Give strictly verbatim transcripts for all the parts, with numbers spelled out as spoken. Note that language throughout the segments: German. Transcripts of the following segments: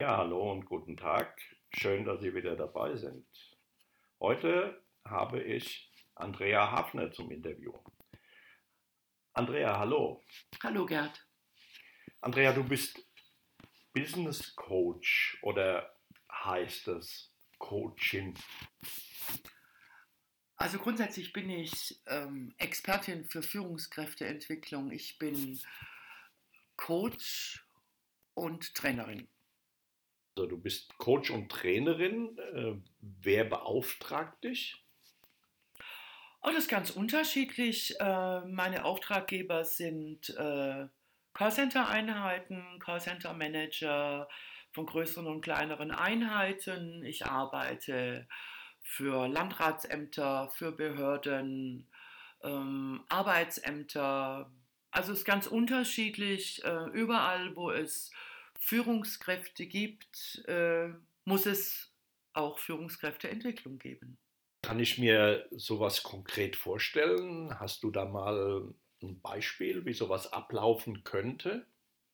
Ja, hallo und guten Tag. Schön, dass Sie wieder dabei sind. Heute habe ich Andrea Hafner zum Interview. Andrea, hallo. Hallo Gerd. Andrea, du bist Business Coach oder heißt es Coaching? Also grundsätzlich bin ich ähm, Expertin für Führungskräfteentwicklung. Ich bin Coach und Trainerin. Also du bist Coach und Trainerin. Äh, wer beauftragt dich? Oh, das ist ganz unterschiedlich. Äh, meine Auftraggeber sind äh, Callcenter-Einheiten, Callcenter-Manager von größeren und kleineren Einheiten. Ich arbeite für Landratsämter, für Behörden, ähm, Arbeitsämter. Also es ist ganz unterschiedlich. Äh, überall, wo es Führungskräfte gibt, äh, muss es auch Führungskräfteentwicklung geben. Kann ich mir sowas konkret vorstellen? Hast du da mal ein Beispiel, wie sowas ablaufen könnte?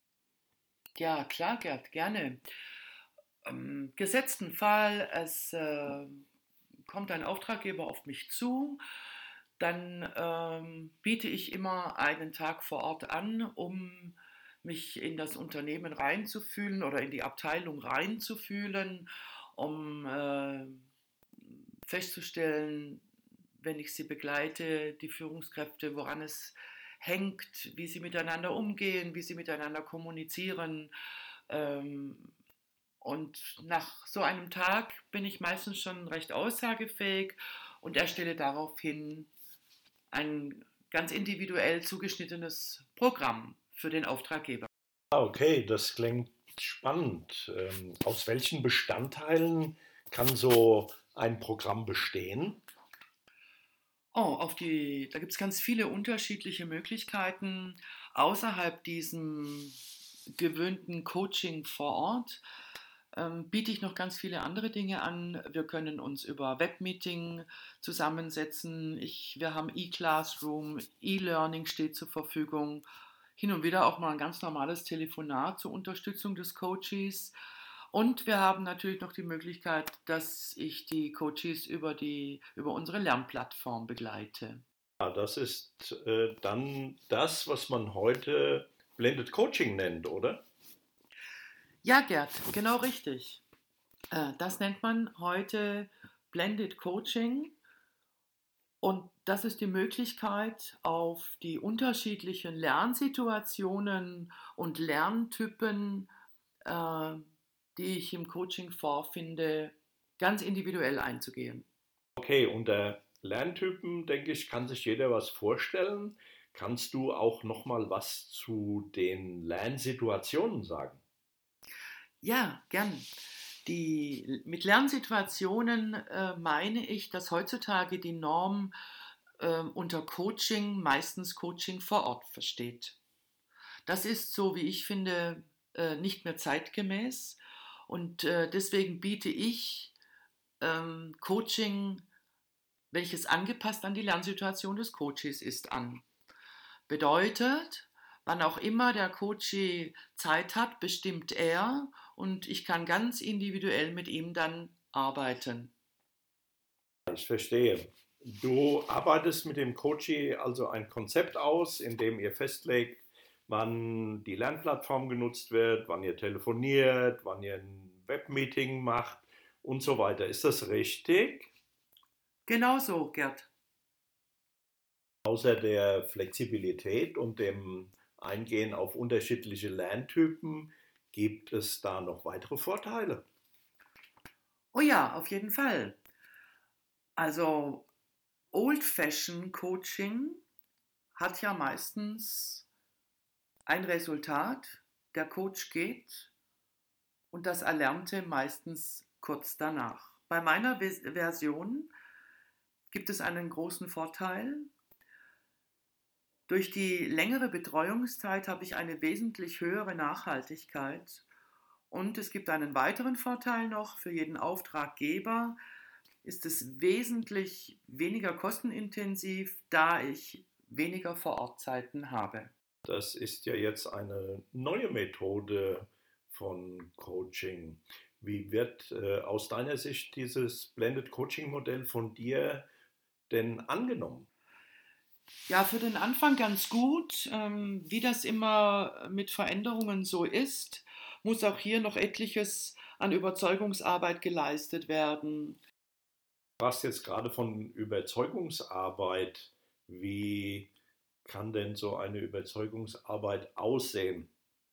Ja, klar, Gerd, gerne. Ähm, gesetzten Fall, es äh, kommt ein Auftraggeber auf mich zu, dann ähm, biete ich immer einen Tag vor Ort an, um mich in das Unternehmen reinzufühlen oder in die Abteilung reinzufühlen, um äh, festzustellen, wenn ich sie begleite, die Führungskräfte, woran es hängt, wie sie miteinander umgehen, wie sie miteinander kommunizieren. Ähm, und nach so einem Tag bin ich meistens schon recht aussagefähig und erstelle daraufhin ein ganz individuell zugeschnittenes Programm für den Auftraggeber. Ah, okay, das klingt spannend. Ähm, aus welchen Bestandteilen kann so ein Programm bestehen? Oh, auf die, da gibt es ganz viele unterschiedliche Möglichkeiten außerhalb diesem gewöhnten Coaching vor Ort. Ähm, biete ich noch ganz viele andere Dinge an. Wir können uns über Webmeeting zusammensetzen. Ich, wir haben E-Classroom, E-Learning steht zur Verfügung. Hin und wieder auch mal ein ganz normales Telefonat zur Unterstützung des Coaches. Und wir haben natürlich noch die Möglichkeit, dass ich die Coaches über, die, über unsere Lernplattform begleite. Ah, das ist äh, dann das, was man heute Blended Coaching nennt, oder? Ja, Gerd, genau richtig. Äh, Das nennt man heute Blended Coaching. Und das ist die Möglichkeit, auf die unterschiedlichen Lernsituationen und Lerntypen, äh, die ich im Coaching vorfinde, ganz individuell einzugehen. Okay, unter Lerntypen, denke ich, kann sich jeder was vorstellen. Kannst du auch noch mal was zu den Lernsituationen sagen? Ja, gern. Die, mit Lernsituationen äh, meine ich, dass heutzutage die Norm äh, unter Coaching meistens Coaching vor Ort versteht. Das ist, so wie ich finde, äh, nicht mehr zeitgemäß und äh, deswegen biete ich ähm, Coaching, welches angepasst an die Lernsituation des Coaches ist, an. Bedeutet, wann auch immer der Coach Zeit hat, bestimmt er und ich kann ganz individuell mit ihm dann arbeiten. Ich verstehe. Du arbeitest mit dem Coachee also ein Konzept aus, in dem ihr festlegt, wann die Lernplattform genutzt wird, wann ihr telefoniert, wann ihr ein Webmeeting macht und so weiter. Ist das richtig? Genau so, Gerd. Außer der Flexibilität und dem Eingehen auf unterschiedliche Lerntypen gibt es da noch weitere Vorteile. Oh ja, auf jeden Fall. Also Old-Fashioned Coaching hat ja meistens ein Resultat, der Coach geht und das Erlernte meistens kurz danach. Bei meiner Version gibt es einen großen Vorteil. Durch die längere Betreuungszeit habe ich eine wesentlich höhere Nachhaltigkeit. Und es gibt einen weiteren Vorteil noch: für jeden Auftraggeber ist es wesentlich weniger kostenintensiv, da ich weniger Vorortzeiten habe. Das ist ja jetzt eine neue Methode von Coaching. Wie wird äh, aus deiner Sicht dieses Blended Coaching Modell von dir denn angenommen? Ja, für den Anfang ganz gut. Ähm, wie das immer mit Veränderungen so ist, muss auch hier noch etliches an Überzeugungsarbeit geleistet werden. Du sprachst jetzt gerade von Überzeugungsarbeit. Wie kann denn so eine Überzeugungsarbeit aussehen?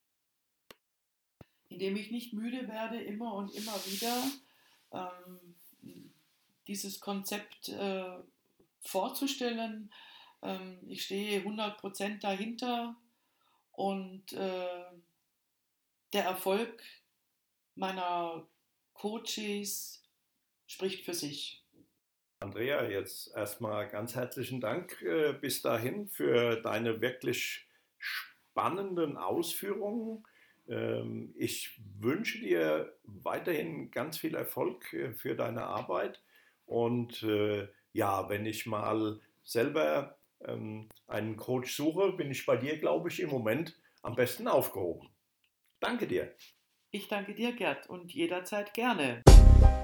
Indem ich nicht müde werde, immer und immer wieder ähm, dieses Konzept äh, vorzustellen. Ähm, ich stehe hundert Prozent dahinter und äh, der Erfolg meiner Coaches spricht für sich. Andrea, jetzt erstmal ganz herzlichen Dank äh, bis dahin für deine wirklich spannenden Ausführungen. Ähm, ich wünsche dir weiterhin ganz viel Erfolg äh, für deine Arbeit und äh, ja, wenn ich mal selber ähm, einen Coach suche, bin ich bei dir, glaube ich, im Moment am besten aufgehoben. Danke dir. Ich danke dir, Gerd, und jederzeit gerne.